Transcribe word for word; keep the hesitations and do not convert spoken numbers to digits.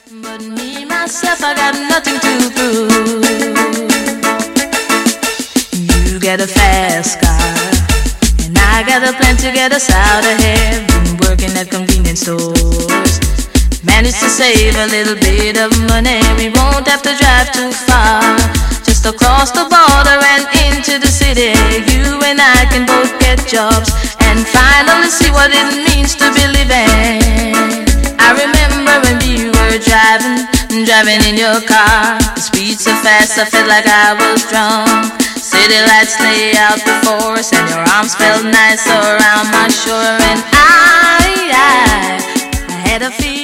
But me, myself, I got nothing to prove. You get a fast car, and I got a plan to get us out of here. Been working at convenience stores, managed to save a little bit of money. We won't have to drive too far, just across the border and into the city. You and I can both get jobs and finally see what it means to be living. I remember when we were driving, driving in your car. The speed so fast I felt like I was drunk. City lights lay out before us, and your arms felt nice around my shoulder. And I, I, I had a feeling